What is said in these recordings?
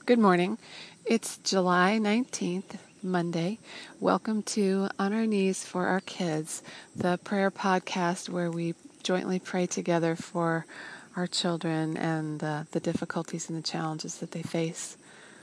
Good morning. It's July 19th, Monday. Welcome to On Our Knees for Our Kids, the prayer podcast where we jointly pray together for our children and the difficulties and the challenges that they face.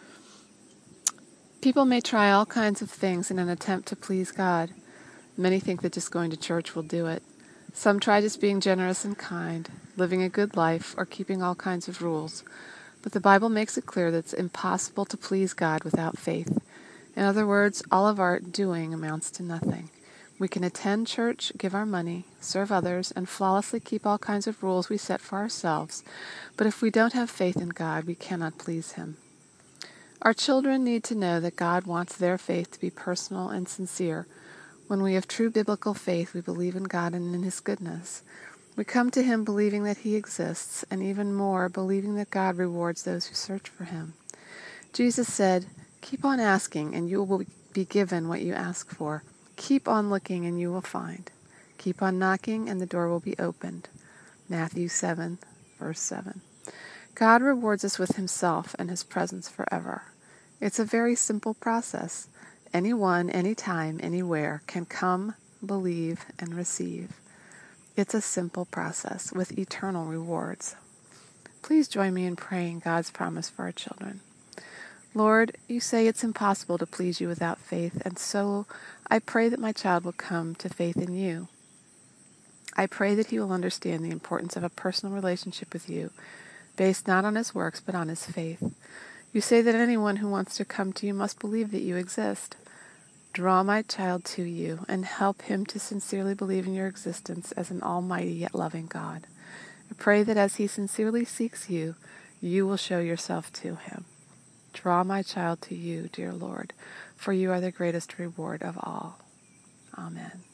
People may try all kinds of things in an attempt to please God. Many think that just going to church will do it. Some try just being generous and kind, living a good life, or keeping all kinds of rules. But the Bible makes it clear that it's impossible to please God without faith. In other words, all of our doing amounts to nothing. We can attend church, give our money, serve others, and flawlessly keep all kinds of rules we set for ourselves. But if we don't have faith in God, we cannot please Him. Our children need to know that God wants their faith to be personal and sincere. When we have true biblical faith, we believe in God and in His goodness. We come to Him believing that He exists, and even more, believing that God rewards those who search for Him. Jesus said, "Keep on asking, and you will be given what you ask for. Keep on looking, and you will find. Keep on knocking, and the door will be opened." Matthew 7, verse 7. God rewards us with Himself and His presence forever. It's a very simple process. Anyone, anytime, anywhere can come, believe, and receive. It's a simple process with eternal rewards. Please join me in praying God's promise for our children. Lord, you say it's impossible to please you without faith, and so I pray that my child will come to faith in you. I pray that he will understand the importance of a personal relationship with you, based not on his works but on his faith. You say that anyone who wants to come to you must believe that you exist. Draw my child to you and help him to sincerely believe in your existence as an almighty yet loving God. I pray that as he sincerely seeks you, you will show yourself to him. Draw my child to you, dear Lord, for you are the greatest reward of all. Amen.